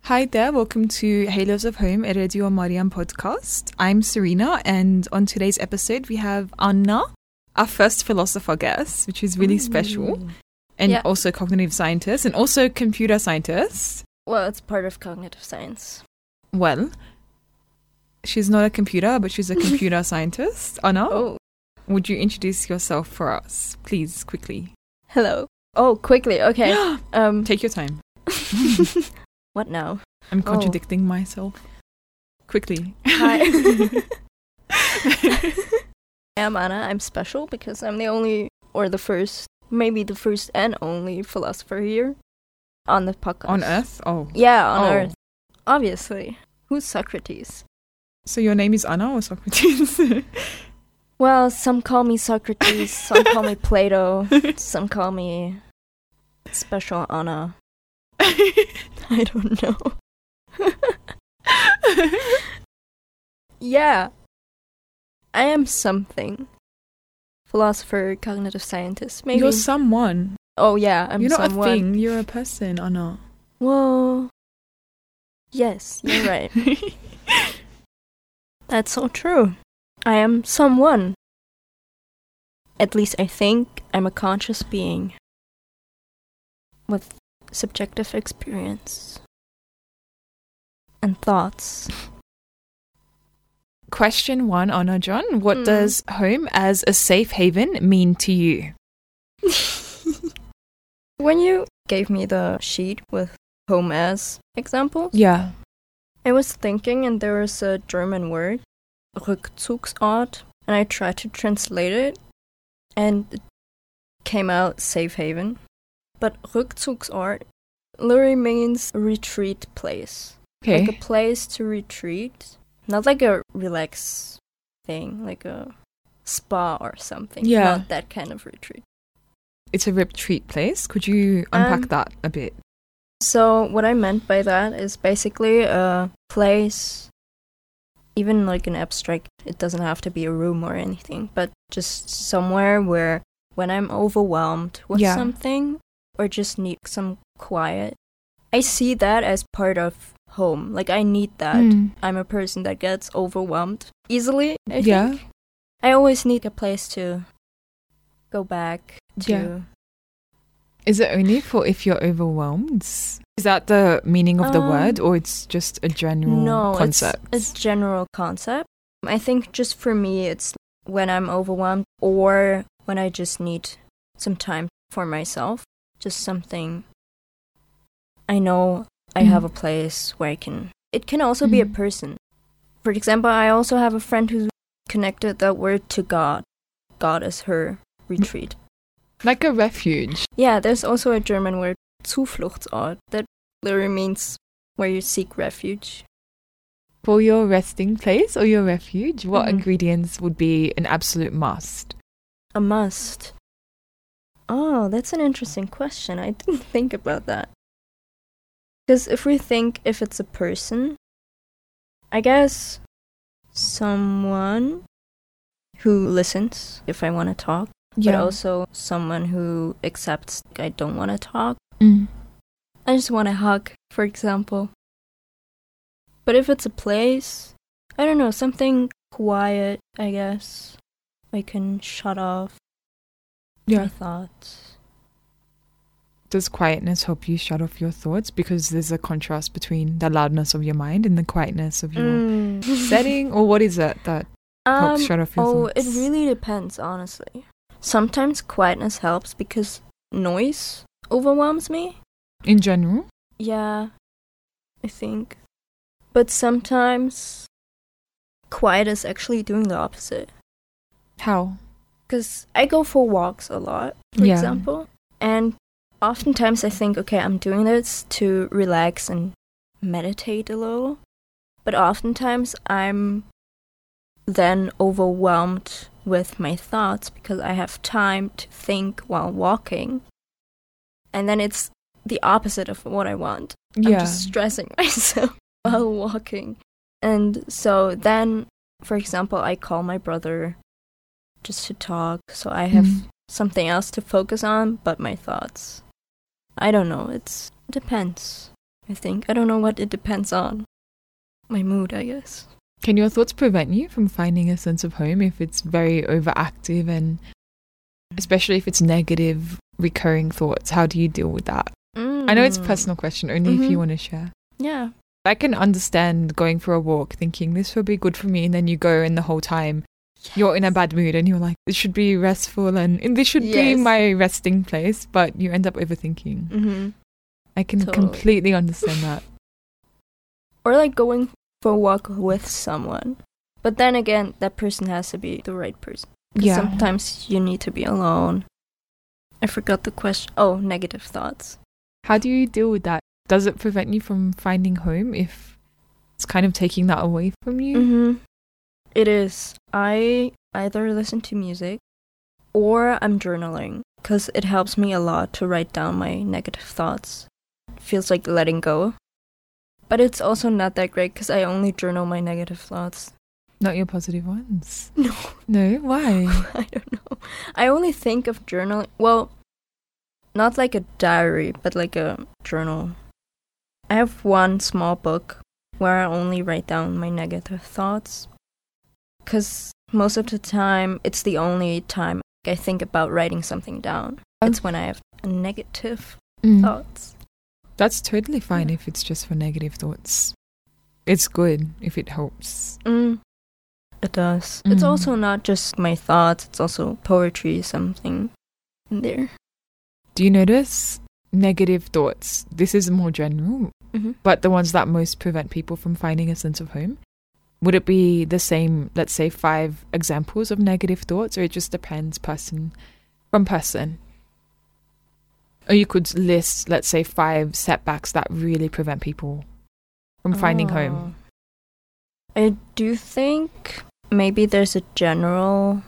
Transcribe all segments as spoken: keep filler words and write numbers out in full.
Hi there, welcome to Halos of Home, a Radio Mariam podcast. I'm Serena, and on today's episode we have Anna, our first philosopher guest, which is really Ooh. special, and yeah. also cognitive scientist, and also computer scientist. Well, it's part of cognitive science. Well, she's not a computer, but she's a computer scientist. Anna, oh. would you introduce yourself for us, please, quickly? Hello. Oh, quickly, okay. um, Take your time. What now? I'm contradicting oh. myself. Quickly. Hi. I'm Anna. I'm special because I'm the only, or the first, maybe the first and only philosopher here on the podcast. On Earth? Oh. Yeah, on oh. Earth. Obviously. Who's Socrates? So your name is Anna or Socrates? Well, some call me Socrates, some call me Plato, some call me Special Anna. I don't know. Yeah. I am something. Philosopher, cognitive scientist, maybe. You're someone. Oh, yeah, I'm You're not someone. a thing, you're a person, Anna. Well, yes, you're right. That's so true. I am someone. At least I think I'm a conscious being with subjective experience and thoughts. Question one, Anna John. What mm. does home as a safe haven mean to you? When you gave me the sheet with home as examples, yeah, I was thinking, and there was a German word, Rückzugsort, and I tried to translate it, and it came out safe haven. But Rückzugsort literally means a retreat place. Okay. Like a place to retreat. Not like a relax thing, like a spa or something. Yeah. Not that kind of retreat. It's a retreat place. Could you unpack um, that a bit? So what I meant by that is basically a place, even like an abstract, it doesn't have to be a room or anything, but just somewhere where when I'm overwhelmed with yeah. something or just need some quiet, I see that as part of home. Like, I need that. Mm. I'm a person that gets overwhelmed easily, I yeah. think. I always need a place to go back to. Yeah. Is it only for if you're overwhelmed? Is that the meaning of the um, word, or it's just a general no, concept? No, it's a general concept. I think just for me, it's when I'm overwhelmed or when I just need some time for myself. Just something I know I mm. have a place where I can... It can also mm. be a person. For example, I also have a friend who connected that word to God. God is her retreat. Like a refuge. Yeah, there's also a German word, Zufluchtsort, that literally means where you seek refuge. For your resting place or your refuge, what mm. ingredients would be an absolute must? A must. Oh, that's an interesting question. I didn't think about that. Because if we think if it's a person, I guess someone who listens if I want to talk, yeah. but also someone who accepts I don't want to talk. Mm. I just want to hug, for example. But if it's a place, I don't know, something quiet, I guess. I can shut off yeah. my thoughts. Does quietness help you shut off your thoughts? Because there's a contrast between the loudness of your mind and the quietness of your mm. setting? Or what is it that um, helps shut off your oh, thoughts? It really depends, honestly. Sometimes quietness helps because noise overwhelms me. In general? Yeah, I think. But sometimes quiet is actually doing the opposite. How? Because I go for walks a lot, for yeah. example. And oftentimes I think, okay, I'm doing this to relax and meditate a little. But oftentimes I'm then overwhelmed with my thoughts because I have time to think while walking. And then it's the opposite of what I want. Yeah. I'm just stressing myself while walking. And so then, for example, I call my brother just to talk. So I have mm. something else to focus on but my thoughts. I don't know. It's, it depends, I think. I don't know what it depends on. My mood, I guess. Can your thoughts prevent you from finding a sense of home if it's very overactive, and especially if it's negative, recurring thoughts? How do you deal with that? Mm. I know it's a personal question, only mm-hmm. if you want to share. Yeah. I can understand going for a walk thinking this will be good for me, and then you go and the whole time yes. you're in a bad mood and you're like, this should be restful and, and this should yes. be my resting place, but you end up overthinking. Mm-hmm. I can totally. completely understand that. Or like going for a walk with someone. But then again, that person has to be the right person. Yeah. Sometimes you need to be alone. I forgot the question. Oh, negative thoughts. How do you deal with that? Does it prevent you from finding home if it's kind of taking that away from you? Mm-hmm. It is. I either listen to music or I'm journaling because it helps me a lot to write down my negative thoughts. It feels like letting go. But it's also not that great because I only journal my negative thoughts. Not your positive ones? No. No? Why? I don't know. I only think of journaling. Well, not like a diary, but like a journal. I have one small book where I only write down my negative thoughts. Because most of the time, it's the only time I think about writing something down. Oh. It's when I have negative mm. thoughts. That's totally fine yeah. if it's just for negative thoughts. It's good if it helps. Mm. It does. Mm. It's also not just my thoughts, it's also poetry, something in there. Do you notice negative thoughts? This is more general, mm-hmm. but the ones that most prevent people from finding a sense of home. Would it be the same, let's say, five examples of negative thoughts, or it just depends person from person? Or you could list, let's say, five setbacks that really prevent people from finding oh. home. I do think maybe there's a general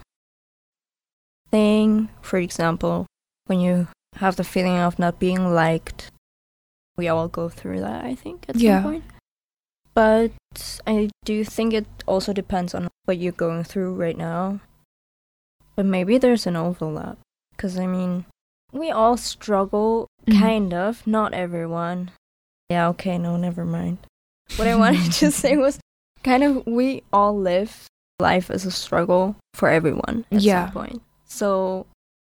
thing. For example, when you have the feeling of not being liked, we all go through that, I think, at yeah. some point. But I do think it also depends on what you're going through right now. But maybe there's an overlap. Because, I mean, we all struggle, mm-hmm. kind of. Not everyone. Yeah, okay, no, never mind. What I wanted to say was kind of we all live life as a struggle for everyone at yeah. some point. So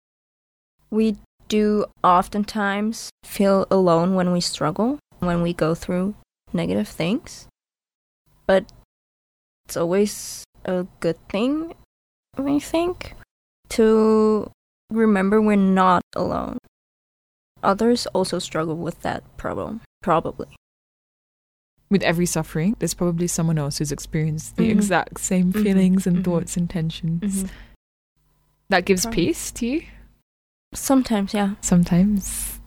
we do oftentimes feel alone when we struggle, when we go through negative things. But it's always a good thing, I think, to remember we're not alone. Others also struggle with that problem, probably. With every suffering, there's probably someone else who's experienced the mm-hmm. exact same mm-hmm. feelings and mm-hmm. thoughts and tensions. Mm-hmm. That gives Probably. peace to you? Sometimes, yeah. Sometimes.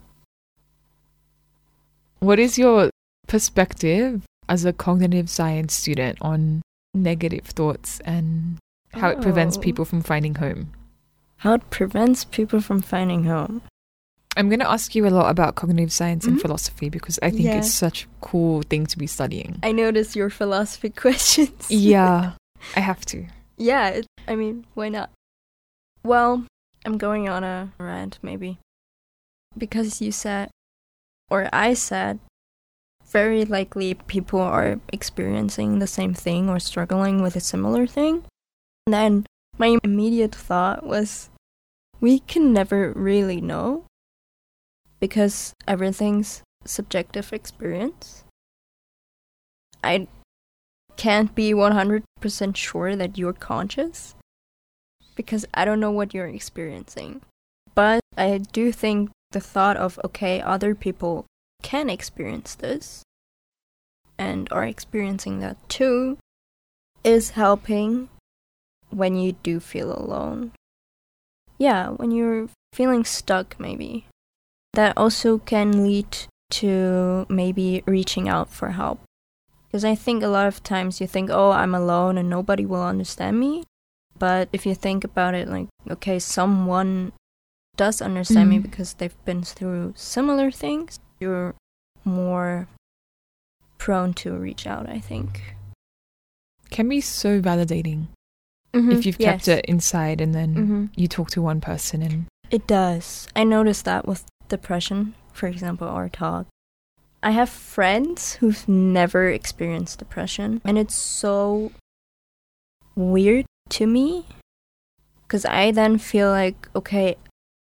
What is your perspective as a cognitive science student on negative thoughts and how oh. it prevents people from finding home? How it prevents people from finding home? I'm going to ask you a lot about cognitive science mm-hmm. and philosophy because I think yeah. it's such a cool thing to be studying. I noticed your philosophy questions. Yeah, I have to. Yeah, it, I mean, why not? Well, I'm going on a rant, maybe. Because you said, or I said, very likely people are experiencing the same thing or struggling with a similar thing. And then my immediate thought was, we can never really know because everything's subjective experience. I can't be one hundred percent sure that you're conscious because I don't know what you're experiencing. But I do think the thought of, okay, other people can experience this and are experiencing that too is helping when you do feel alone. Yeah, when you're feeling stuck, maybe. That also can lead to maybe reaching out for help. Because I think a lot of times you think, oh, I'm alone and nobody will understand me. But if you think about it, like, okay, someone does understand mm. me because they've been through similar things, you're more prone to reach out, I think. Can be so validating mm-hmm. if you've yes. kept it inside and then mm-hmm. you talk to one person. And it does. I noticed that with depression, for example, or talk. I have friends who've never experienced depression, and it's so weird to me because I then feel like, okay,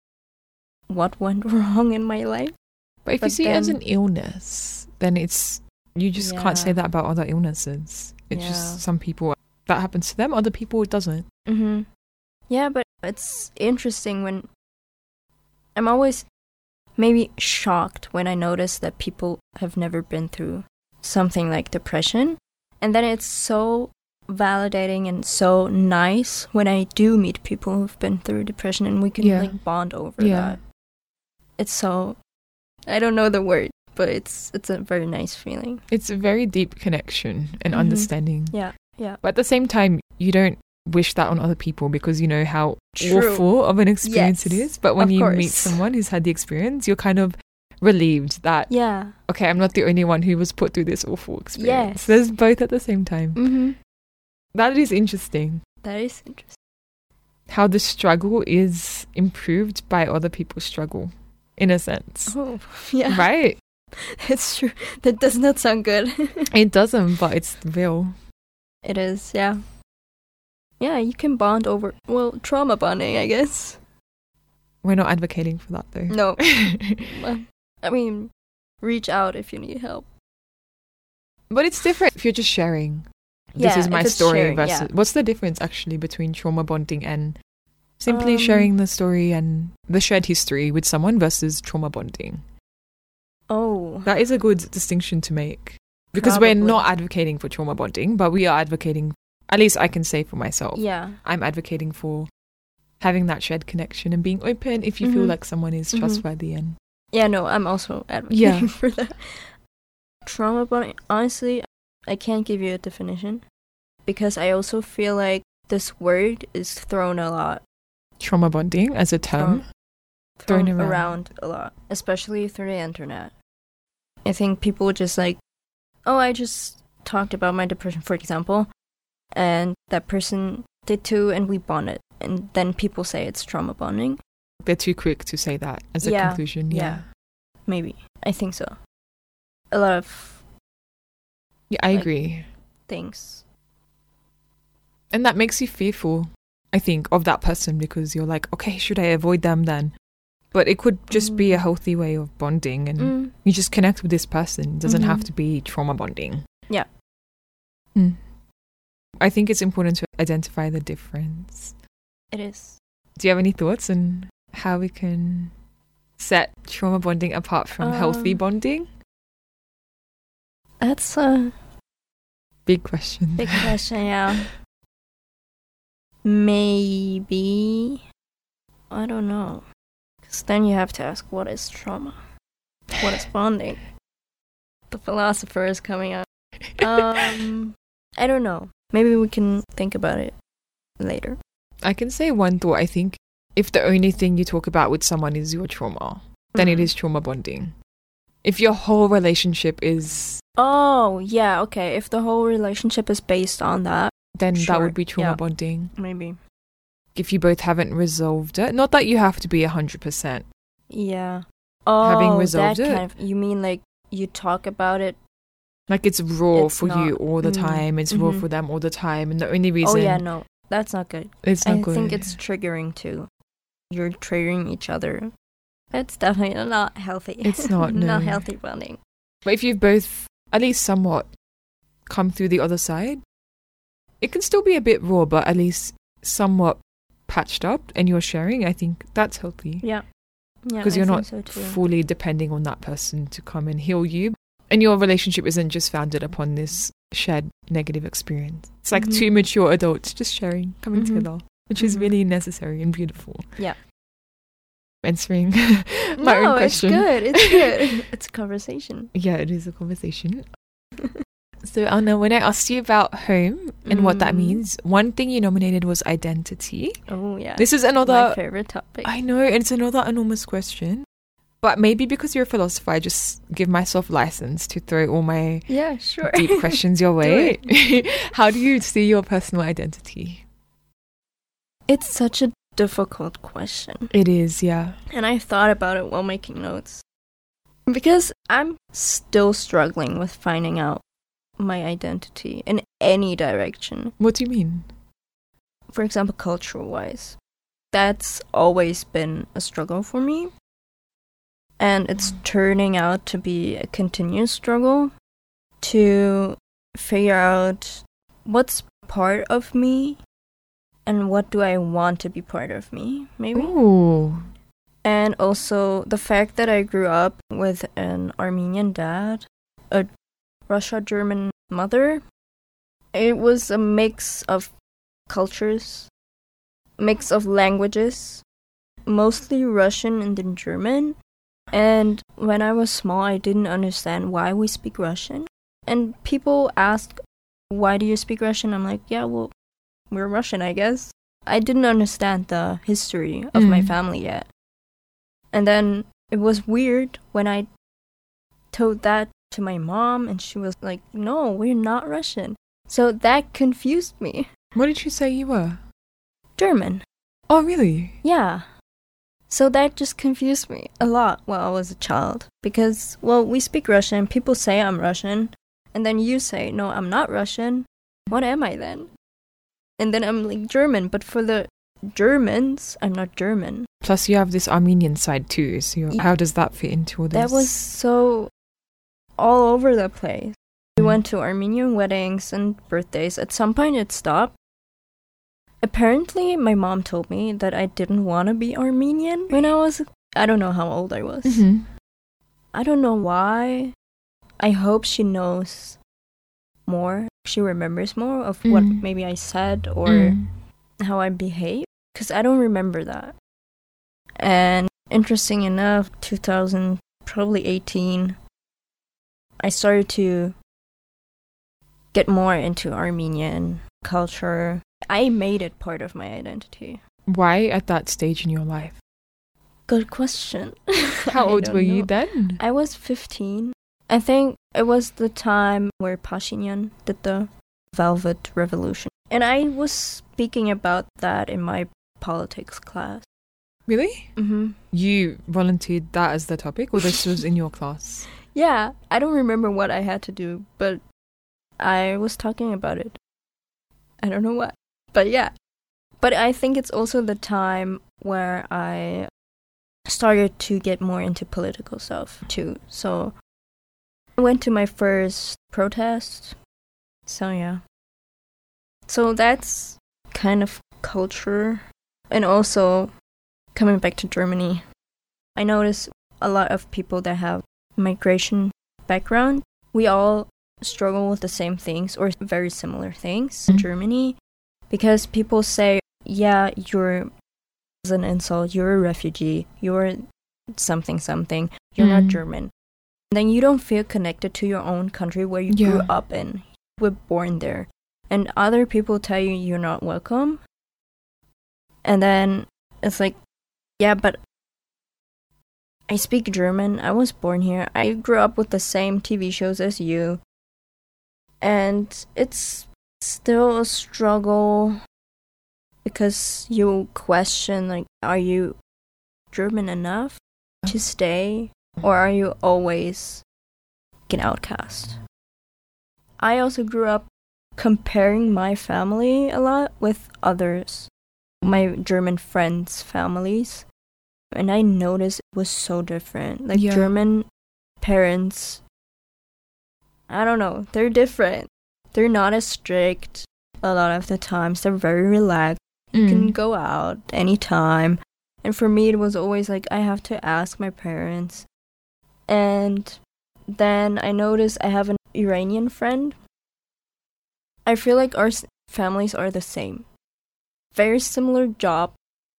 what went wrong in my life? But if But you see then, it as an illness, then it's you just yeah. can't say that about other illnesses. It's Yeah. just some people that happens to them, other people it doesn't. Mm-hmm. Yeah, but it's interesting when I'm always maybe shocked when I notice that people have never been through something like depression. And then it's so validating and so nice when I do meet people who've been through depression and we can Yeah. like bond over Yeah. that. It's so, I don't know the word, but it's it's a very nice feeling. It's a very deep connection and Mhm. understanding. Yeah, yeah. But at the same time, you don't wish that on other people because you know how True. awful of an experience it Yes, is. But when of you meet course. someone who's had the experience, you're kind of relieved that, Yeah. okay, I'm not the only one who was put through this awful experience. Yes. There's both at the same time. Mm-hmm. That is interesting. That is interesting. How the struggle is improved by other people's struggle, in a sense. Oh, yeah. Right? It's true. That does not sound good. It doesn't, but it's real. It is, yeah. Yeah, you can bond over, well, trauma bonding, I guess. We're not advocating for that, though. No. Well, I mean, reach out if you need help. But it's different if you're just sharing. This Yeah, is my if it's story sharing, versus... yeah. What's the difference, actually, between trauma bonding and simply Um, sharing the story and the shared history with someone versus trauma bonding? Oh. That is a good distinction to make. Because we're Probably. not advocating for trauma bonding, but we are advocating... At least I can say for myself. Yeah. I'm advocating for having that shared connection and being open if you feel Mhm. like someone is Mhm. trustworthy and Yeah, no, I'm also advocating Yeah. for that. Trauma bonding, honestly, I can't give you a definition. Because I also feel like this word is thrown a lot. trauma bonding as a term. Thrown thrown around. around a lot, especially through the internet. I think people just like, oh, I just talked about my depression, for example, and that person did too, and we bonded. And then people say it's trauma bonding. They're too quick to say that as a Yeah, conclusion. Yeah. yeah. Maybe. I think so. A lot of Yeah, I Like- agree. things. And that makes you fearful, I think, of that person because you're like, okay, should I avoid them then? But it could just be a Mm. healthy way of bonding and Mm, you just connect with this person. It doesn't have Mhm. to be trauma bonding. Yeah. Mm. I think it's important to identify the difference. it is. Do you have any thoughts on how we can set trauma bonding apart from healthy Um, bonding? That's a Big question. big question, yeah. Maybe. I don't know. Because then you have to ask, what is trauma? What is bonding? The philosopher is coming out. Um, I don't know. Maybe we can think about it later. I can say one thought. I think if the only thing you talk about with someone is your trauma, then it Mhm. is trauma bonding. If your whole relationship is, Oh, yeah, okay. If the whole relationship is based on that, then that Sure, would be trauma yeah. bonding. maybe. If you both haven't resolved it, not that you have to be one hundred percent. Yeah. Oh, Having resolved that it. kind of. You mean like you talk about it? Like it's raw It's for you not- all the mm, time. It's raw mhm. for them all the time. And the only reason Oh, yeah, no. That's not good. it's not I good. think it's triggering too. You're triggering each other. It's definitely not healthy. It's not, not no. healthy bonding. But if you've both, at least somewhat, come through the other side, it can still be a bit raw, but at least somewhat patched up and you're sharing, I think that's healthy. Yeah. Yeah. Because I you're think not so too. fully depending on that person to come and heal you. And your relationship isn't just founded upon this shared negative experience. It's like Mhm. two mature adults just sharing, coming Mhm. together, which is Mhm. really necessary and beautiful. Yeah. Answering my no, own question. it's good. It's good. It's a conversation. Yeah, it is a conversation. So, Anna, when I asked you about home and what that Mm. means, one thing you nominated was identity. Oh, yeah. This is my another... favorite topic. I know, and it's another enormous question. But maybe because you're a philosopher, I just give myself license to throw all my Yeah, sure. deep questions your Do way. How do you see your personal identity? It's such a difficult question. It is, yeah. And I thought about it while making notes. Because I'm still struggling with finding out my identity in any direction. What do you mean? For example, cultural-wise. That's always been a struggle for me. And it's turning out to be a continuous struggle to figure out what's part of me and what do I want to be part of me, maybe. Ooh. And also the fact that I grew up with an Armenian dad, a Russia-German mother. It was a mix of cultures, mix of languages, mostly Russian and then German. And when I was small, I didn't understand why we speak Russian. And people ask, why do you speak Russian? I'm like, yeah, well, we're Russian, I guess. I didn't understand the history of mm. my family yet. And then it was weird when I told that to my mom, and she was like, no, we're not Russian. So that confused me. What did you say you were? German. Oh, really? Yeah. So that just confused me a lot while I was a child. Because, well, we speak Russian, people say I'm Russian, and then you say, no, I'm not Russian. What am I then? And then I'm like German, but for the Germans, I'm not German. Plus you have this Armenian side too, so you're, how does that fit into all this? That was so all over the place. We went to Armenian weddings and birthdays. At some point it stopped. Apparently my mom told me that I didn't want to be Armenian when I was, I don't know how old I was. Mm-hmm. I don't know why. I hope she knows more. She remembers more of mm. what maybe I said or mm. how I behaved. Because I don't remember that. And interesting enough, two thousand, probably eighteen, I started to get more into Armenian culture. I made it part of my identity. Why at that stage in your life? Good question. How old were know. you then? I was fifteen. I think it was the time where Pashinyan did the Velvet Revolution. And I was speaking about that in my politics class. Really? Mm-hmm. You volunteered that as the topic, or this was in your class? Yeah, I don't remember what I had to do, but I was talking about it. I don't know what, but yeah. But I think it's also the time where I started to get more into political stuff too. So I went to my first protest. So yeah. So that's kind of culture. And also, coming back to Germany, I notice a lot of people that have migration background, we all struggle with the same things or very similar things mm-hmm. in Germany, because people say, yeah, you're as an insult, you're a refugee, you're something something, you're mm. not German. And then you don't feel connected to your own country where you yeah. grew up in. You were born there. And other people tell you you're not welcome. And then it's like, yeah, but I speak German. I was born here. I grew up with the same T V shows as you. And it's still a struggle because you question, like, are you German enough to stay? Or are you always an outcast? I also grew up comparing my family a lot with others. My German friends' families. And I noticed it was so different. Like, yeah. German parents, I don't know, they're different. They're not as strict a lot of the times. They're very relaxed. You mm. can go out anytime. And for me, it was always like, I have to ask my parents. And then I noticed I have an Iranian friend. I feel like our families are the same. Very similar job,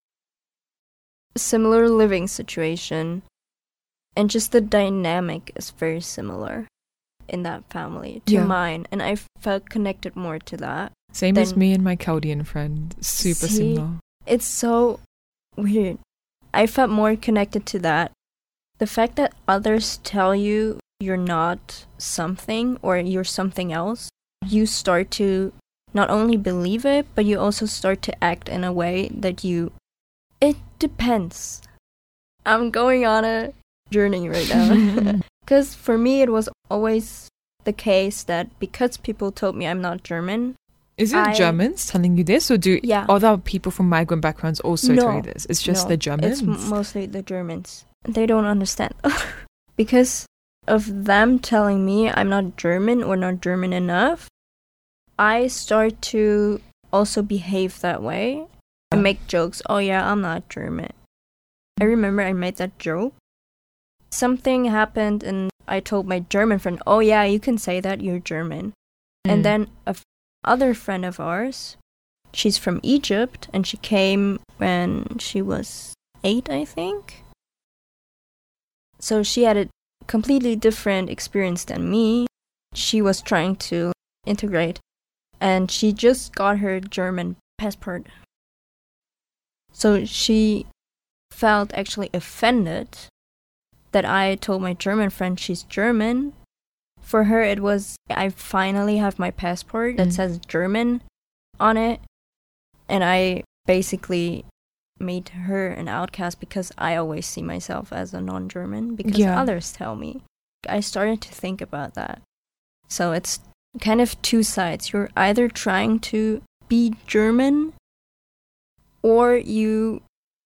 similar living situation, and just the dynamic is very similar in that family to yeah. mine, and I felt connected more to that. Same than, as me and my Chaldean friend, super see, similar. It's so weird. I felt more connected to that. The fact that others tell you you're not something or you're something else, you start to not only believe it, but you also start to act in a way that you... It depends. I'm going on a journeying right now. Because for me, it was always the case that because people told me I'm not German. Is it I, Germans telling you this, or do yeah. other people from migrant backgrounds also no, tell you this? It's just no, the Germans? It's m- mostly the Germans. They don't understand. Because of them telling me I'm not German or not German enough, I start to also behave that way and make jokes. Oh yeah, I'm not German. I remember I made that joke. Something happened and I told my German friend, oh yeah, you can say that, you're German. Mm. And then a f- other friend of ours, she's from Egypt and she came when she was eight, I think. So she had a completely different experience than me. She was trying to integrate and she just got her German passport. So she felt actually offended that I told my German friend she's German. For her, it was, I finally have my passport that mm. says German on it. And I basically made her an outcast because I always see myself as a non-German because yeah. others tell me. I started to think about that. So it's kind of two sides. You're either trying to be German or you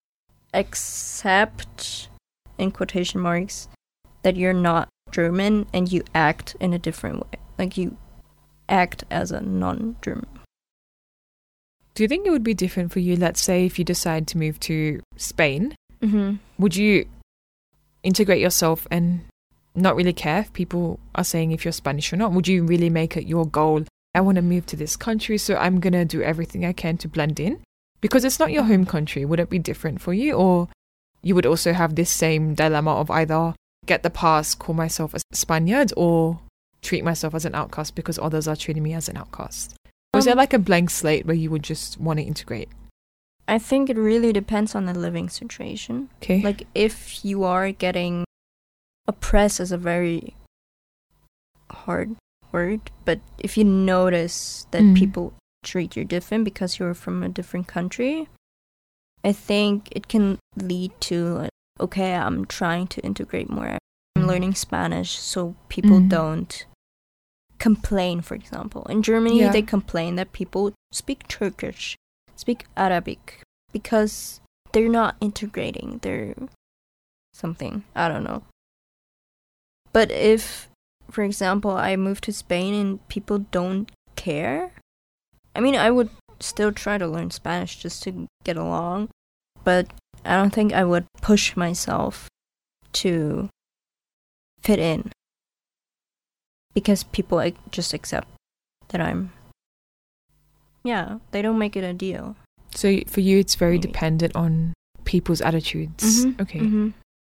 accept, in quotation marks, that you're not German and you act in a different way. Like you act as a non-German. Do you think it would be different for you, let's say, if you decide to move to Spain? Mm-hmm. Would you integrate yourself and not really care if people are saying if you're Spanish or not? Would you really make it your goal? I want to move to this country, so I'm going to do everything I can to blend in? Because it's not your home country. Would it be different for you? Or you would also have this same dilemma of either get the pass, call myself a Spaniard, or treat myself as an outcast because others are treating me as an outcast? Or is there like a blank slate where you would just want to integrate? I think it really depends on the living situation. Okay. Like if you are getting oppressed is a very hard word, but if you notice that mm. people treat you different because you're from a different country, I think it can lead to, like, okay, I'm trying to integrate more. I'm mm. learning Spanish so people mm. don't complain, for example. In Germany, yeah. they complain that people speak Turkish, speak Arabic, because they're not integrating. They're something. I don't know. But if, for example, I move to Spain and people don't care, I mean, I would still try to learn Spanish just to get along, but I don't think I would push myself to fit in because people like, just accept that I'm, yeah, they don't make it a deal. So for you, it's very Maybe. dependent on people's attitudes. Mm-hmm. Okay. Mm-hmm.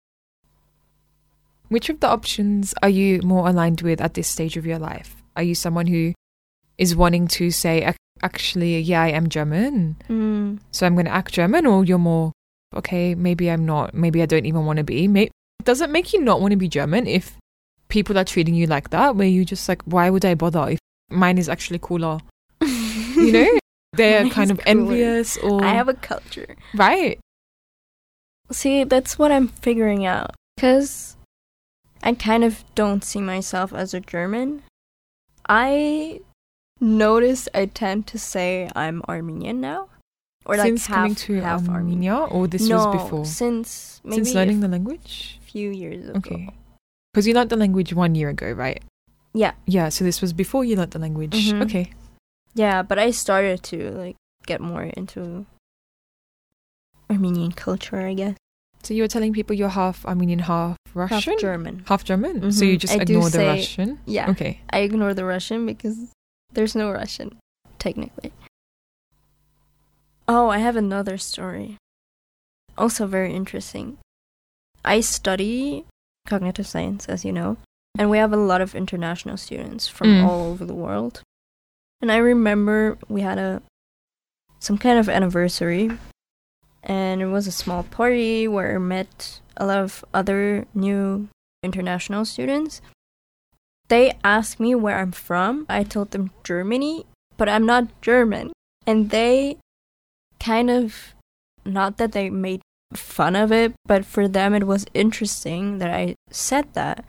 Which of the options are you more aligned with at this stage of your life? Are you someone who is wanting to say, actually, yeah, I am German, mm. so I'm going to act German? Or you're more, okay, maybe I'm not, maybe I don't even want to be. Maybe, does it make you not want to be German if people are treating you like that, where you just like, why would I bother if mine is actually cooler? You know? They're Mine kind of cooler. envious or... I have a culture. Right. See, that's what I'm figuring out. Because I kind of don't see myself as a German. I notice I tend to say I'm Armenian now. Or like since half, coming to half Armenia, Armenian. or this no, was before? since maybe Since learning the language? A few years ago. Okay. Because you learned the language one year ago, right? Yeah. Yeah, so this was before you learned the language. Mm-hmm. Okay. Yeah, but I started to like get more into Armenian culture, I guess. So you were telling people you're half Armenian, half Russian? Half German. Half German? Mm-hmm. So you just I ignore the say, Russian? Yeah. Okay. I ignore the Russian because there's no Russian, technically. Oh, I have another story. Also very interesting. I study cognitive science, as you know, and we have a lot of international students from mm. all over the world. And I remember we had a some kind of anniversary, and it was a small party where I met a lot of other new international students. They asked me where I'm from. I told them Germany, but I'm not German. And they kind of, not that they made fun of it, but for them it was interesting that I said that.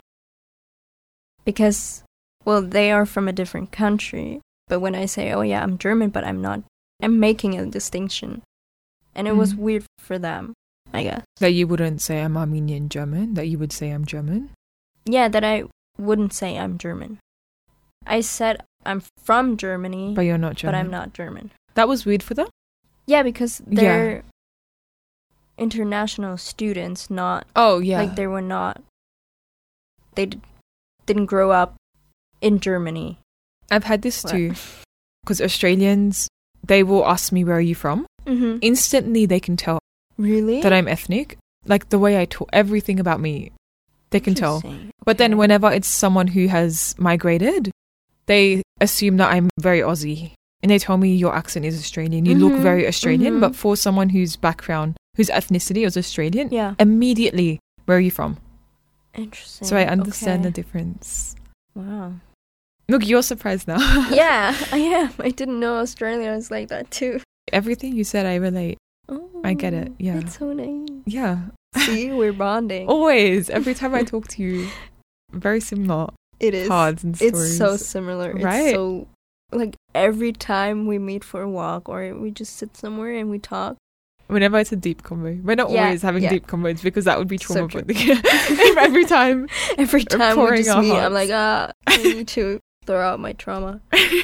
Because, well, they are from a different country. But when I say, oh yeah, I'm German, but I'm not, I'm making a distinction. And it mm. was weird for them, I guess. That you wouldn't say I'm Armenian German? That you would say I'm German? Yeah, that I wouldn't say I'm German. I said I'm from Germany. But you're not German. But I'm not German. That was weird for them? Yeah, because they're yeah. international students, not... Oh, yeah. Like, they were not... They d- didn't grow up in Germany. I've had this what? too. Because Australians, they will ask me, where are you from? Mm-hmm. Instantly, they can tell. Really? That I'm ethnic. Like, the way I talk, everything about me, they can tell. Okay. But then whenever it's someone who has migrated, they assume that I'm very Aussie. And they tell me your accent is Australian. You mm-hmm. look very Australian. Mm-hmm. But for someone whose background, whose ethnicity is Australian, yeah. immediately, where are you from? Interesting. So I understand okay. the difference. Wow. Look, you're surprised now. Yeah, I am. I didn't know Australia was like that too. Everything you said, I relate. Oh, I get it. Yeah. That's so nice. Yeah. See, we're bonding. Always. Every time I talk to you, very similar. It is. Cards and stories. It's so similar. Right. It's so, like, every time we meet for a walk or we just sit somewhere and we talk. Whenever it's a deep convo. We're not yeah, always having yeah. deep convos because that would be trauma So bonding. Every time. Every time we just meet, hearts. I'm like, ah, I need to throw out my trauma.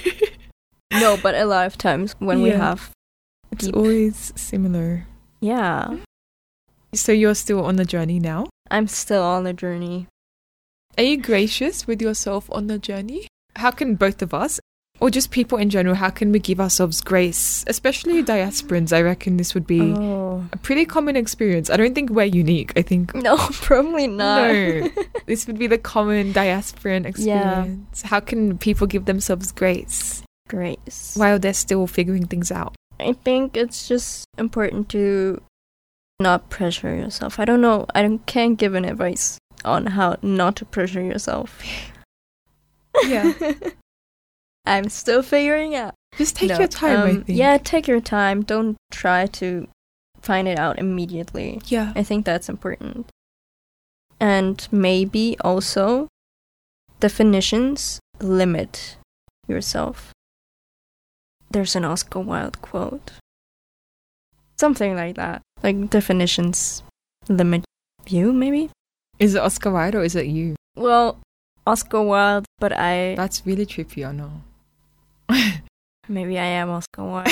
No, but a lot of times when yeah. we have It's deep. always similar. Yeah. So you're still on the journey now? I'm still on the journey. Are you gracious with yourself on the journey? How can both of us, or just people in general, how can we give ourselves grace? Especially diasporans, I reckon this would be oh. a pretty common experience. I don't think we're unique. I think... No, probably not. No. This would be the common diasporan experience. Yeah. How can people give themselves grace? Grace. While they're still figuring things out. I think it's just important to not pressure yourself. I don't know. I don't, can't give an advice on how not to pressure yourself. Yeah. I'm still figuring out. Just take no, your time, um, I think. Yeah, take your time. Don't try to find it out immediately. Yeah. I think that's important. And maybe also definitions limit yourself. There's an Oscar Wilde quote. Something like that. Like, definitions limit you, maybe? Is it Oscar Wilde or is it you? Well, Oscar Wilde, but I... That's really trippy, I know. Maybe I am Oscar Wilde.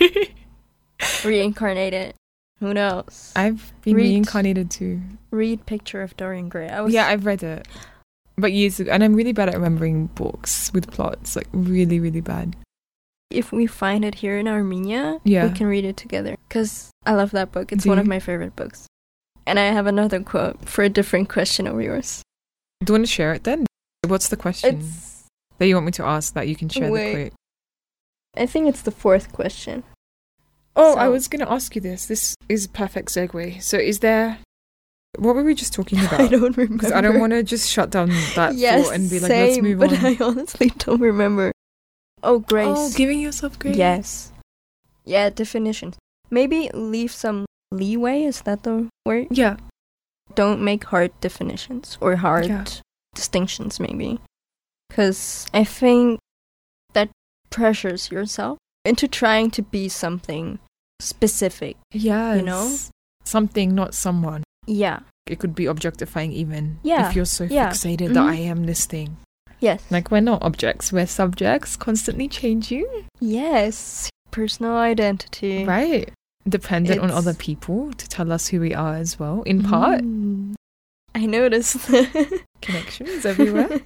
Reincarnated. Who knows? I've been read, reincarnated too. Read Picture of Dorian Gray. I was... Yeah, I've read it. But years ago. And I'm really bad at remembering books with plots. Like, really, really bad. If we find it here in Armenia, yeah. we can read it together. Because I love that book. It's Do one you? of my favorite books. And I have another quote for a different question of yours. Do you want to share it then? What's the question it's... that you want me to ask that you can share Wait. the quote? I think it's the fourth question. Oh, so... I was going to ask you this. This is a perfect segue. So is there... What were we just talking about? I don't remember. Because I don't want to just shut down that yes, thought and be like, same, let's move but on. I honestly don't remember. Oh, grace. Oh, giving yourself grace. Yes. Yeah, definitions. Maybe leave some leeway, is that the word? Yeah. Don't make hard definitions or hard yeah. distinctions, maybe. Because I think that pressures yourself into trying to be something specific. Yeah. You know? Something, not someone. Yeah. It could be objectifying even. Yeah. If you're so yeah. fixated mm-hmm. that I am this thing. Yes. Like, we're not objects, we're subjects, constantly changing. Yes. Personal identity. Right. Dependent it's... on other people to tell us who we are as well, in part. Mm. I noticed. Connections everywhere.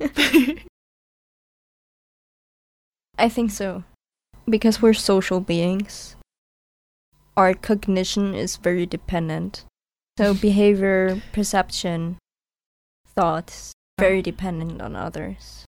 I think so. Because we're social beings, our cognition is very dependent. So behavior, perception, thoughts, very dependent on others.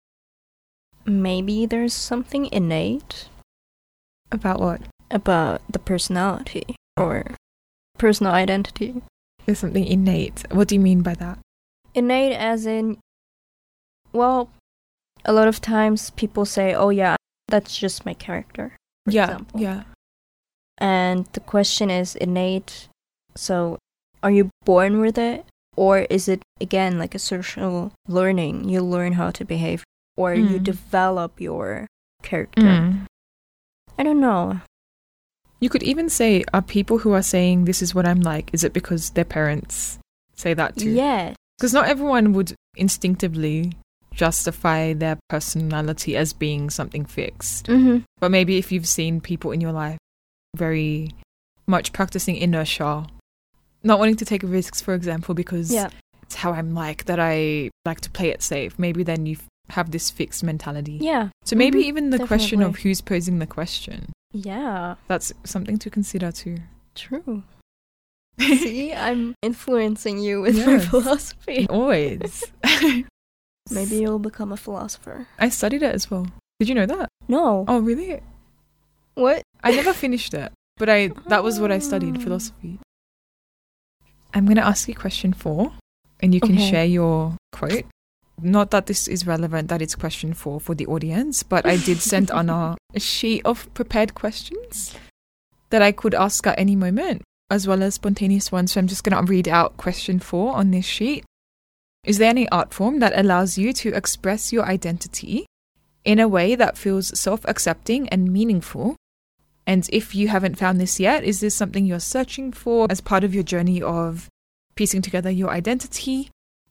Maybe there's something innate. About what? About the personality or personal identity. There's something innate. What do you mean by that? Innate as in, well, a lot of times people say, oh yeah, that's just my character, for yeah, example. Yeah. And the question is innate So, are you born with it? Or is it, again, like a social learning? You learn how to behave. Or mm. you develop your character. Mm. I don't know. You could even say, are people who are saying this is what I'm like, is it because their parents say that too? Yeah. Because not everyone would instinctively justify their personality as being something fixed. Mm-hmm. But maybe if you've seen people in your life very much practicing inertia, not wanting to take risks, for example, because yeah. it's how I'm like, that I like to play it safe. Maybe then you have this fixed mentality. Yeah. So maybe mm-hmm. even the Definitely. question of who's posing the question. Yeah. That's something to consider too. True. See, I'm influencing you with yes. my philosophy. Always. Maybe you'll become a philosopher. I studied it as well. Did you know that? No. Oh, really? What? I never finished it, but I that was what I studied, philosophy. I'm going to ask you question four, and you can okay. share your quote. Not that this is relevant, that it's question four for the audience, but I did send Anna a sheet of prepared questions that I could ask at any moment, as well as spontaneous ones. So I'm just going to read out question four on this sheet. Is there any art form that allows you to express your identity in a way that feels self-accepting and meaningful? And if you haven't found this yet, is this something you're searching for as part of your journey of piecing together your identity?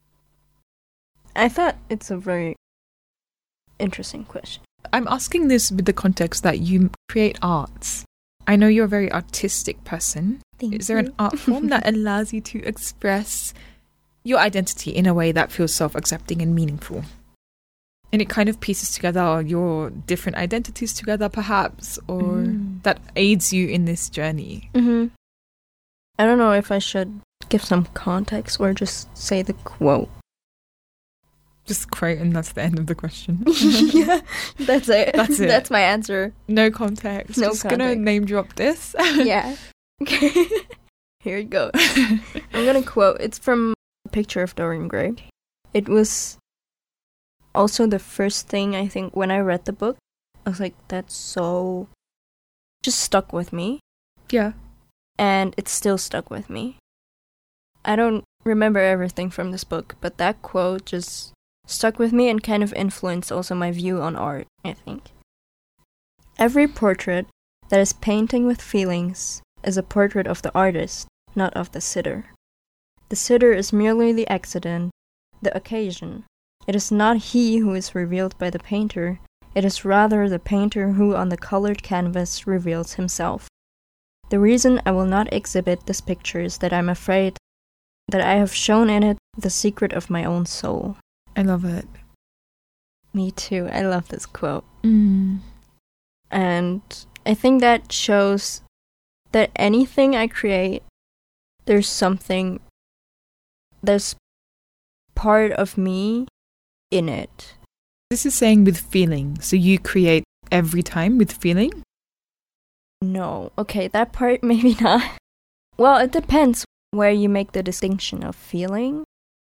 I thought it's a very interesting question. I'm asking this with the context that you create arts. I know you're a very artistic person. Thank is there you. an art form that allows you to express your identity in a way that feels self-accepting and meaningful? And it kind of pieces together your different identities together, perhaps, or mm. that aids you in this journey. Mm-hmm. I don't know if I should give some context or just say the quote. Just quote, and that's the end of the question. Yeah, that's it. That's it. That's my answer. No context. No just context. Gonna name drop this. Yeah. Okay. Here it goes. I'm gonna quote. It's from A Picture of Dorian Gray. It was also the first thing, I think, when I read the book. I was like, that's so... just stuck with me. Yeah. And it's still stuck with me. I don't remember everything from this book, but that quote just stuck with me and kind of influenced also my view on art, I think. Every portrait that is painting with feelings is a portrait of the artist, not of the sitter. The sitter is merely the accident, the occasion. It is not he who is revealed by the painter, it is rather the painter who on the colored canvas reveals himself. The reason I will not exhibit this picture is that I'm afraid that I have shown in it the secret of my own soul. I love it. Me too. I love this quote. Mm. And I think that shows that anything I create, there's something, there's part of me in it. This is saying with feeling. So you create every time with feeling? No. Okay, that part maybe not. Well, it depends where you make the distinction of feeling.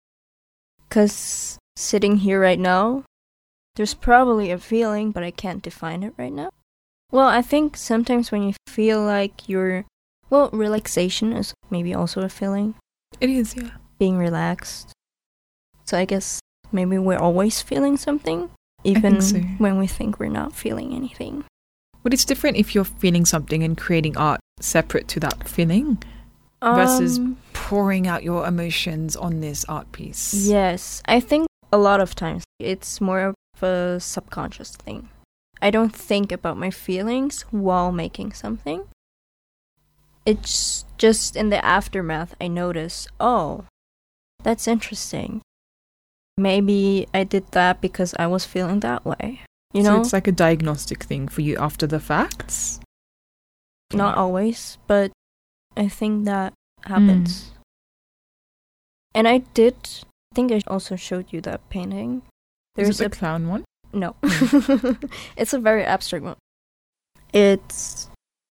Because sitting here right now, there's probably a feeling, but I can't define it right now. Well, I think sometimes when you feel like you're... Well, relaxation is maybe also a feeling. It is, yeah. Being relaxed. So I guess maybe we're always feeling something, even so. when we think we're not feeling anything. But it's different if you're feeling something and creating art separate to that feeling versus um, pouring out your emotions on this art piece. Yes, I think a lot of times it's more of a subconscious thing. I don't think about my feelings while making something. It's just in the aftermath I notice, oh, that's interesting. Maybe I did that because I was feeling that way. You know? So it's like a diagnostic thing for you after the facts? Not always, but I think that happens. Mm. And I did, I think I also showed you that painting. There's Is it the a, clown one? No. It's a very abstract one. It's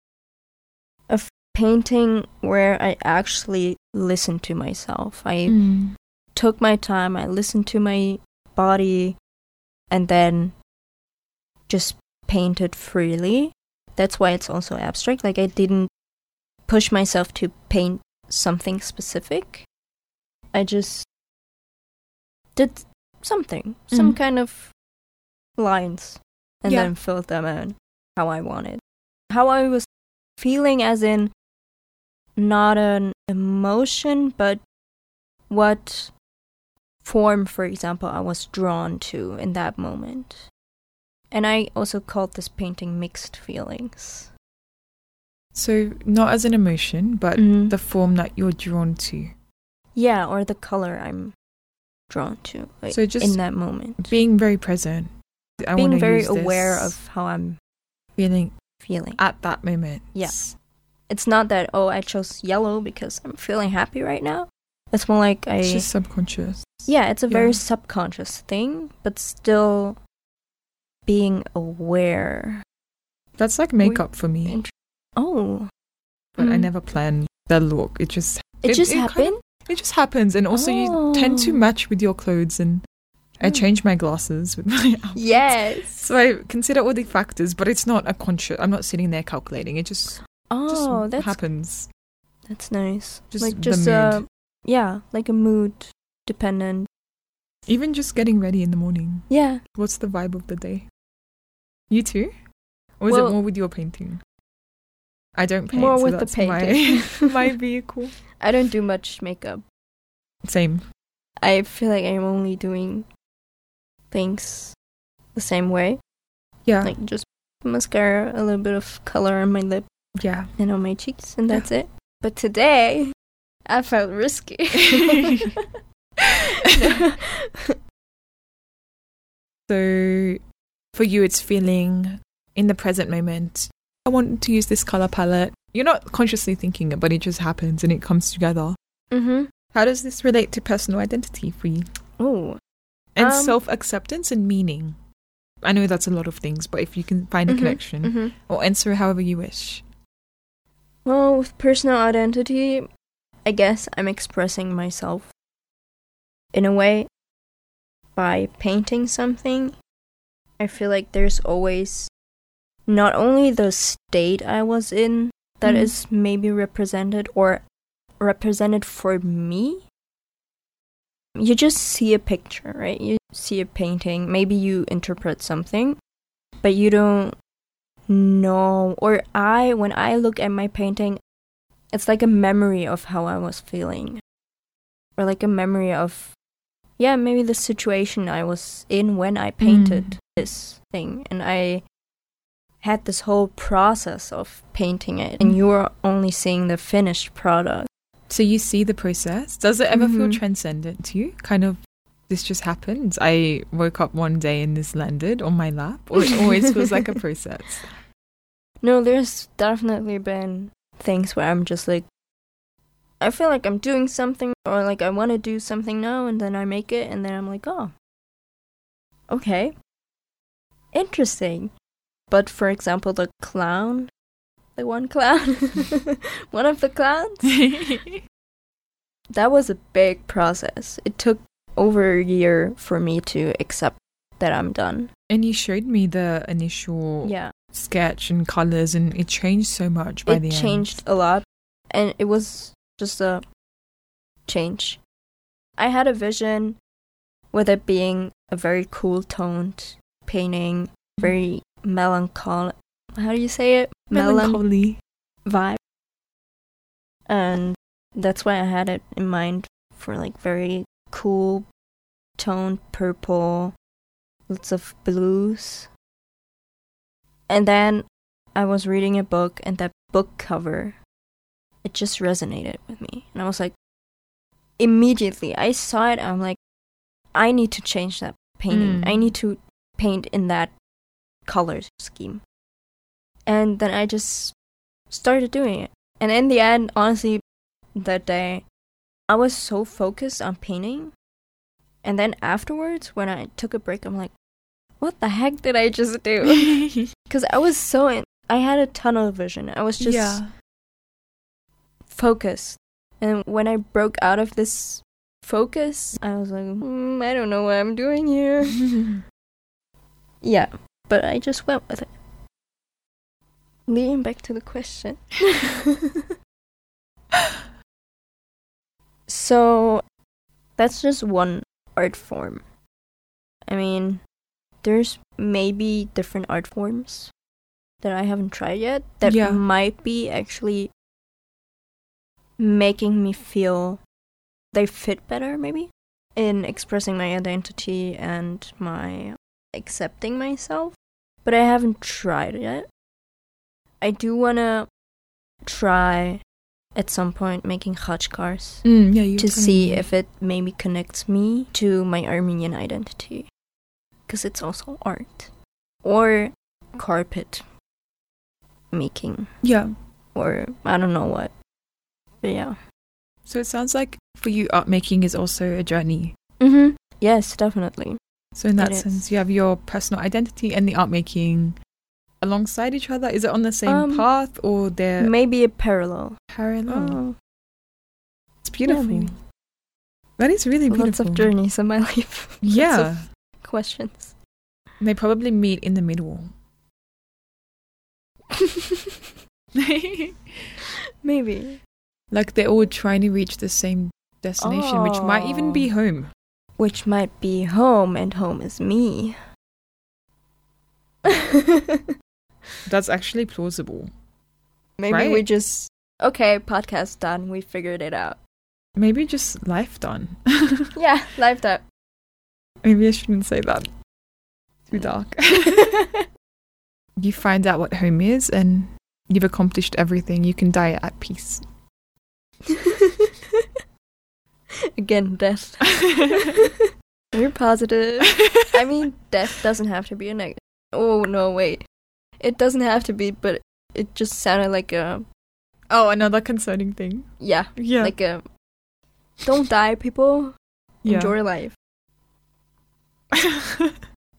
a f- painting where I actually listened to myself. I mm. took my time, I listened to my body, and then just painted freely. That's why it's also abstract. Like, I didn't push myself to paint something specific. I just did something, mm. some kind of lines, and yeah. then filled them in how I wanted. How I was feeling, as in not an emotion, but what form, for example, I was drawn to in that moment. And I also called this painting Mixed Feelings. So not as an emotion, but mm-hmm. the form that you're drawn to. Yeah, or the color I'm drawn to, like, so just in that moment. Being very present. I being very aware of how I'm feeling feeling at that moment. Yes. Yeah. It's not that, oh, I chose yellow because I'm feeling happy right now. It's more like I... It's just subconscious. Yeah, it's a yeah. very subconscious thing, but still being aware. That's like makeup for me. Int- oh. But mm. I never planned the look. It just... It, it just it happened? Kind of, it just happens. And also oh. you tend to match with your clothes, and I change my glasses with my outfits. Yes. So I consider all the factors, but it's not a conscious... I'm not sitting there calculating. It just, oh, just that's, happens. That's nice. Just like just the uh, mood. Yeah, like a mood dependent. Even just getting ready in the morning. Yeah. What's the vibe of the day? You too? Or is well, it more with your painting? I don't paint, more so with that's the painting. my, my vehicle. I don't do much makeup. Same. I feel like I'm only doing things the same way. Yeah. Like just mascara, a little bit of color on my lip. Yeah. And on my cheeks, and that's yeah. it. But today, I felt risky. So, for you, it's feeling in the present moment. I want to use this color palette. You're not consciously thinking it, but it just happens and it comes together. Mm-hmm. How does this relate to personal identity for you? Oh, and um, self-acceptance and meaning. I know that's a lot of things, but if you can find a mm-hmm, connection, mm-hmm. or answer however you wish. Well, with personal identity, I guess I'm expressing myself in a way by painting something. I feel like there's always not only the state I was in that mm. is maybe represented or represented for me. You just see a picture, right? You see a painting, maybe you interpret something, but you don't know. Or I, when I look at my painting, it's like a memory of how I was feeling. Or like a memory of, yeah, maybe the situation I was in when I painted mm. this thing. And I had this whole process of painting it, and you were only seeing the finished product. So you see the process. Does it ever mm-hmm. feel transcendent to you? Kind of, this just happened. I woke up one day and this landed on my lap. Or it always feels like a process? No, there's definitely been things where I'm just like, I feel like I'm doing something, or like I want to do something now, and then I make it, and then I'm like, oh, okay, interesting. But for example, the clown, the one clown, one of the clowns, that was a big process. It took over a year for me to accept that I'm done. And you showed me the initial yeah. sketch and colors, and it changed so much by it the end. It changed a lot, and it was just a change. I had a vision with it being a very cool toned painting, very melancholy. How do you say it? Melancholy vibe. And that's why I had it in mind for like very cool toned purple, lots of blues. And then I was reading a book, and that book cover, it just resonated with me. And I was like, immediately, I saw it, I'm like, I need to change that painting. Mm. I need to paint in that color scheme. And then I just started doing it. And in the end, honestly, that day, I was so focused on painting. And then afterwards, when I took a break, I'm like, what the heck did I just do? Because I was so in, I had a tunnel vision. I was just yeah. focused. And when I broke out of this focus, I was like, mm, I don't know what I'm doing here. Yeah, but I just went with it. Leading back to the question. So that's just one art form. I mean, there's maybe different art forms that I haven't tried yet that Yeah. might be actually making me feel they fit better, maybe, in expressing my identity and my accepting myself. But I haven't tried it yet. I do want to try at some point making khachkars Mm, yeah, you to were telling see me. if it maybe connects me to my Armenian identity. Because it's also art. Or carpet making. Yeah. Or I don't know what. But yeah. So it sounds like for you, art making is also a journey. Mm-hmm. Yes, definitely. So in that It is. sense, you have your personal identity and the art making alongside each other. Is it on the same Um, path or they're Maybe a parallel. parallel? Oh, It's beautiful. yeah, maybe. That is really beautiful. Lots of journeys in my life. Lots Yeah. of questions. They probably meet in the middle. Maybe. Like they're all trying to reach the same destination, which might even be Oh. home. Which might be home, and home is me. That's actually plausible. Maybe Right? we just... Okay, podcast done. We figured it out. Maybe just life done. Yeah, life up. Maybe I shouldn't say that. Too dark. You find out what home is and you've accomplished everything. You can die at peace. Again, death. You're positive. I mean, death doesn't have to be a negative. Oh, no, wait. It doesn't have to be, but it just sounded like a... Oh, another concerning thing. Yeah, Yeah. like a... Don't die, people. Yeah. Enjoy life. What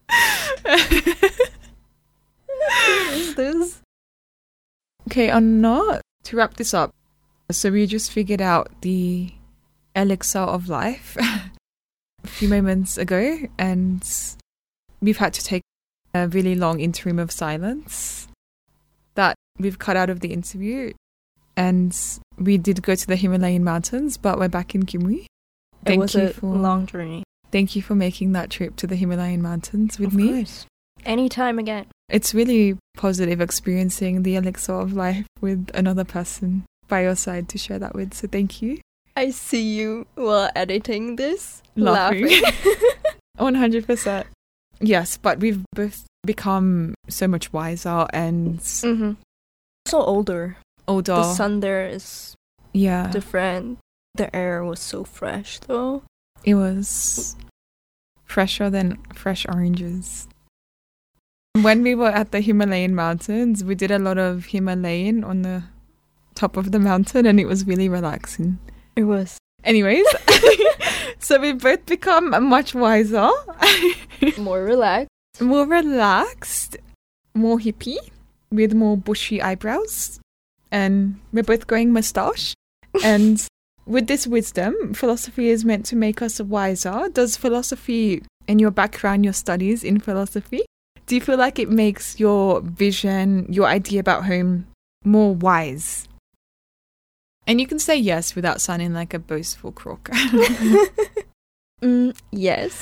is this? Okay, Anna, to wrap this up, so we just figured out the elixir of life a few moments ago, and we've had to take a really long interim of silence that we've cut out of the interview, and we did go to the Himalayan mountains, but we're back in Kimui. Thank It was you a for long journey. thank you for making that trip to the Himalayan mountains with Of me. course. Anytime again. It's really positive experiencing the elixir of life with another person by your side to share that with. So thank you. I see you while editing this. Laughing. Laughing. one hundred percent. Yes, but we've both become so much wiser and mm-hmm. So older. older. The sun there is yeah, different. The air was so fresh though. it was fresher than fresh oranges. When we were at the Himalayan mountains, we did a lot of Himalayan on the top of the mountain and it was really relaxing. It was. Anyways, so we've both become much wiser, More relaxed. more relaxed, more hippie, with more bushy eyebrows, and we're both growing moustache. And with this wisdom, philosophy is meant to make us wiser. Does philosophy and your background, your studies in philosophy, do you feel like it makes your vision, your idea about home more wise? And you can say yes without sounding like a boastful crook. Mm, yes.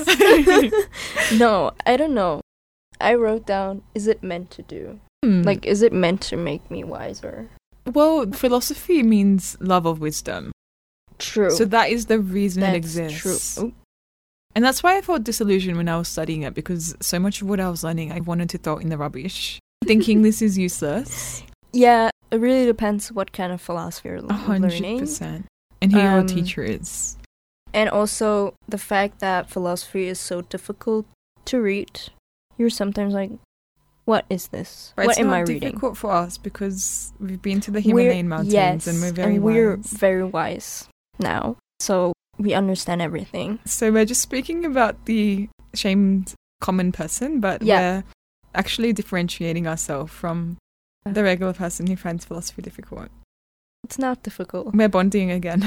No, I don't know. I wrote down, is it meant to do? Hmm. Like, is it meant to make me wiser? Well, philosophy means love of wisdom. True. So that is the reason That's it exists. true. Oh. And that's why I felt disillusioned when I was studying it, because so much of what I was learning, I wanted to throw in the rubbish, thinking this is useless. Yeah, it really depends what kind of philosophy you're A hundred learning. percent. And who your Um, teacher is. And also the fact that philosophy is so difficult to read. You're sometimes like, what is this? But what it's am not I reading? difficult for us because we've been to the We're- Himalayan mountains yes, and we're very and we're wise. very wise now. So we understand everything. So we're just speaking about the shamed common person, but Yeah. we're actually differentiating ourselves from the regular person who finds philosophy difficult. It's not difficult. We're bonding again.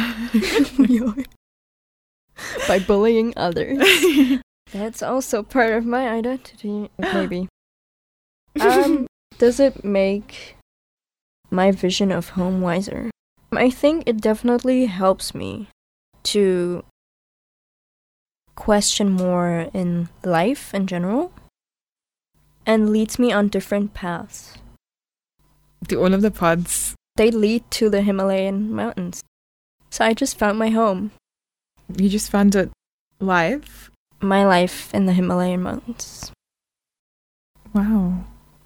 By bullying others. That's also part of my identity, maybe. Um, does it make my vision of home wiser? I think it definitely helps me to question more in life in general and leads me on different paths. Do all of the paths? They lead to the Himalayan mountains. So I just found my home. You just found it live? My life in the Himalayan mountains. Wow.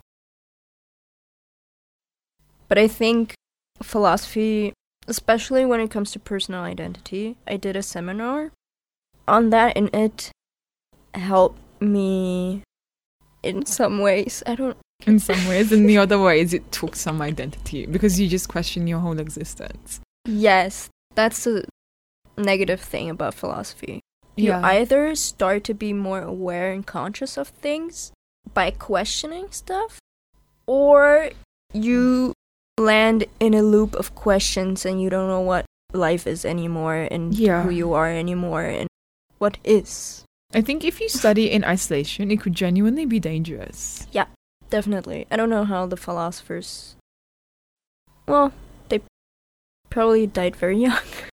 But I think philosophy, especially when it comes to personal identity, I did a seminar on that and it helped me in some ways. I don't... In some ways. In the other ways, it took some identity because you just question your whole existence. Yes, that's the negative thing about philosophy. You Yeah. either start to be more aware and conscious of things by questioning stuff, or you land in a loop of questions and you don't know what life is anymore and Yeah. who you are anymore and what is. I think if you study in isolation, it could genuinely be dangerous. Yeah, definitely. I don't know how the philosophers... Well, they probably died very young.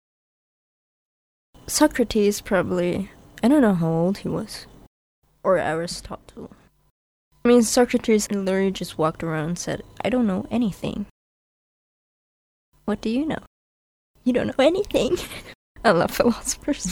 Socrates probably... I don't know how old he was. Or Aristotle. I mean, Socrates literally just walked around and said, I don't know anything. What do you know? You don't know anything. I love philosophers.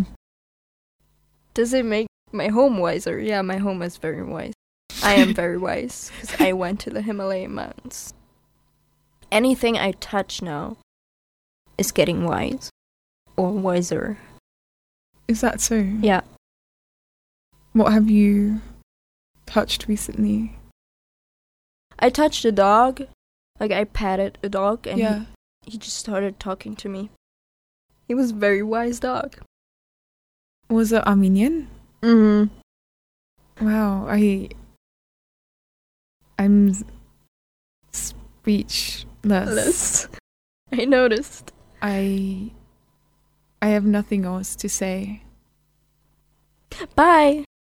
Does it make my home wiser? Yeah, my home is very wise. I am very wise because I went to the Himalayan mountains. Anything I touch now is getting wise or wiser. Is that so? Yeah. What have you touched recently? I touched a dog. Like, I patted a dog and Yeah. he, he just started talking to me. He was a very wise dog. Was it Armenian? Mm-hmm. Wow, I... I'm speechless. I noticed. I... I have nothing else to say. Bye.